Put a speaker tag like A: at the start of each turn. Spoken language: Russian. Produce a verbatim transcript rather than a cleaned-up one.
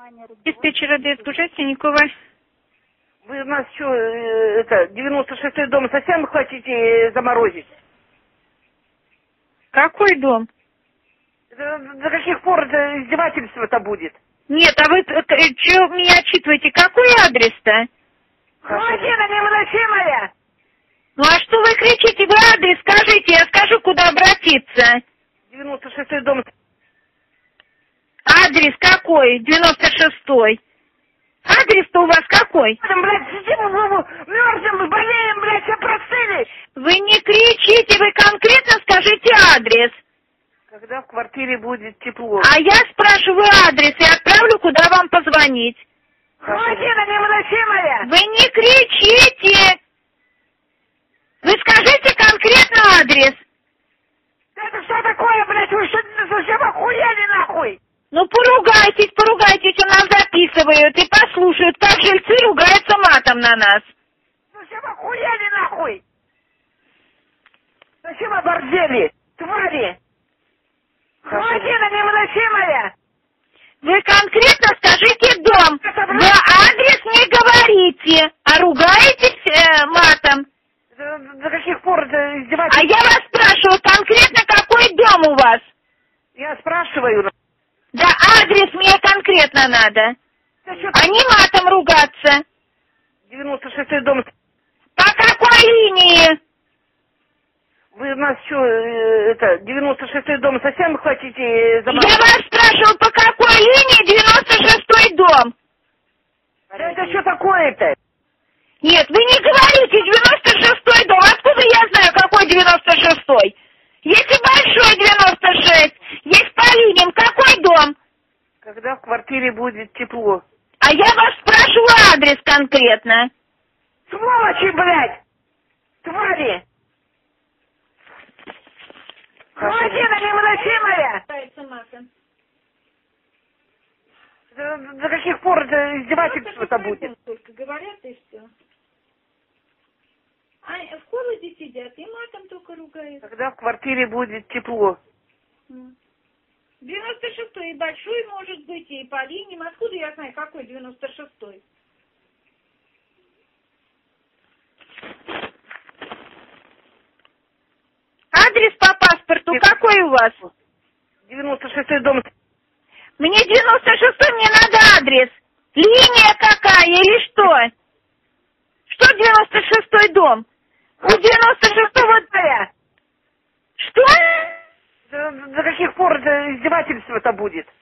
A: Диспетчера детского Жастенникова.
B: Вы у нас что, это, девяносто шестой дом совсем хотите заморозить?
A: Какой дом?
B: До, до каких пор это издевательство-то будет?
A: Нет, а вы что меня отчитываете? Какой адрес-то?
B: Владимира невыносимая!
A: Ну а что вы кричите? Вы адрес скажите, я скажу, куда обратиться.
B: девяносто шестой дом.
A: Адрес какой? девяносто шестой. Адрес-то у вас какой?
B: Там, блядь, сидим, мерзнем, болеем, блядь, все простыли.
A: Вы не кричите, вы конкретно скажите адрес.
B: Когда в квартире будет тепло?
A: А я спрашиваю адрес и отправлю, куда вам позвонить.
B: Владимира невыносимая!
A: Вы не кричите! Вы скажите конкретно адрес.
B: Это что такое, блядь, вы что совсем охуели нахуй?
A: Ну поругайтесь, поругайтесь, у нас записывают и послушают, как жильцы ругаются матом на нас.
B: Совсем охуели нахуй? Совсем оборзели, твари! Владимира невыносимая!
A: Вы конкретно скажите дом. Вы адрес не говорите, а ругаетесь э, матом.
B: До, до каких пор это издевательство?
A: А я вас спрашиваю, конкретно какой дом у вас?
B: Я спрашиваю.
A: Да адрес мне конкретно надо.
B: Да что
A: А не матом ругаться.
B: девяносто шестой дом.
A: По какой линии?
B: Вы у нас что, это, девяносто шестой дом совсем хотите заморозить?
A: Я вас спрашиваю, по какой линии девяносто шестой дом?
B: Да это что такое-то?
A: Нет, вы не говорите девяносто шестой дом. Откуда я знаю, какой девяносто шестой? Есть и большой девяносто шесть, есть по линиям. Какой дом?
B: Когда в квартире будет тепло.
A: А я вас спрашиваю адрес конкретно.
B: Сволочи, блядь! Твари! Владимира невыносимая! До, до каких пор это издевательство-то будет?
A: Только говорят и все. А в холоде сидят и матом только ругаются.
B: Когда в квартире будет тепло.
A: девяносто шестой и большой может быть, и по линиям. Откуда я знаю, какой девяносто шестой? Адрес по паспорту какой у вас?
B: девяносто шестой дом.
A: Мне девяносто шестой, мне надо адрес. Линия какая или что? Что девяносто шестой дом? У девяносто шестого...
B: Твоя!
A: Что?
B: До, до каких пор это издевательство-то будет?